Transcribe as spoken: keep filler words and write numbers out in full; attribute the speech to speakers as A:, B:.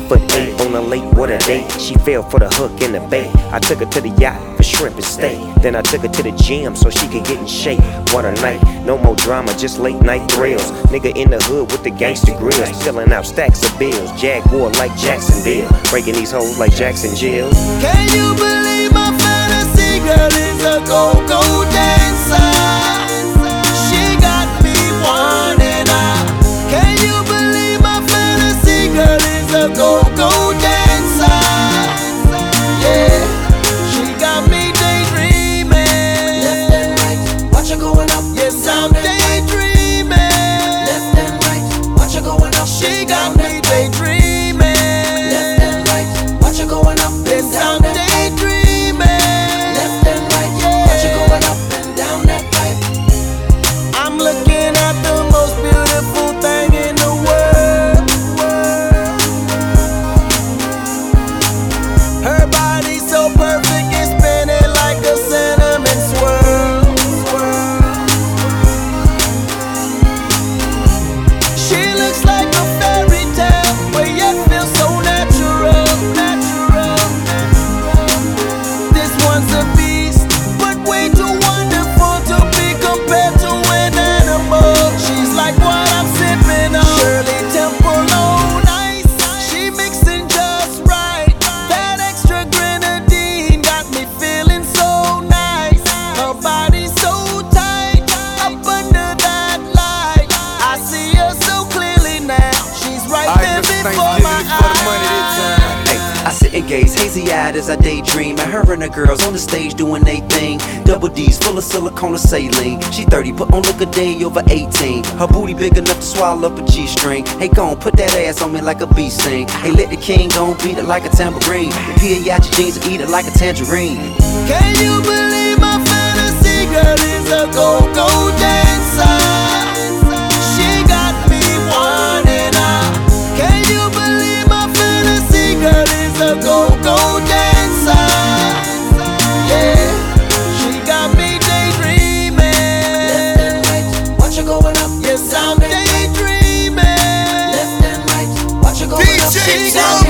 A: foot eight on a late water date. She fell for the hook in the bay. I took her to the yacht for shrimp and steak. Then I took her to the gym so she could get in shape. What a night, no more drama, just late night thrills. Nigga in the hood with the gangster grills, filling out stacks of bills. Jaguar like Jacksonville, breaking these hoes like Jackson Jill.
B: Can you believe my fantasy girl is a go-go dancer? She got me wanting her. Can you believe my fantasy girl is a go-go dancer? Yeah, she got me daydreaming.
C: Left and right, watch her going up.
B: Yes, I'm daydreaming.
C: Left and right, watch her going up.
B: She got me daydreaming.
C: Left and right, watch her going up.
B: Yes, I'm daydreaming.
C: Left and right, watch her going up and down that pipe.
B: I'm looking at the most beautiful thing in the world. Her body so perfect, it's spinning like a cinnamon swirl. She looks like a fairy tale, but yet feels so natural. Natural. This one's a beast, but way too wonderful to be compared to an animal. She's like what I'm sipping on. Shirley Temple on ice. She mixing just right. That extra grenadine got me feeling so nice. Her body so tight, up under that light. I see her so clearly now. She's right there before my eyes.
D: Hey, I sit and gaze, hazy eyed as I daydream. And her and the girls on the stage doing they thing. Double D's full of silicone and saline. She thirty, but on look a day over eighteen. Her booty big enough to swallow up a G-string. Hey, gon' put that ass on me like a bee sting. Hey, let the king gon' beat it like a tambourine. Peel out your jeans and eat it like a tangerine.
B: Can you believe my fantasy girl is a go-go dancer? She got me wanting her. Can you believe my fantasy girl is a go-go dancer? Yeah, she got me daydreaming.
C: Left and right, watch her going up.
B: Yes, I'm daydreaming.
C: Left and right, watch her going up.
B: She got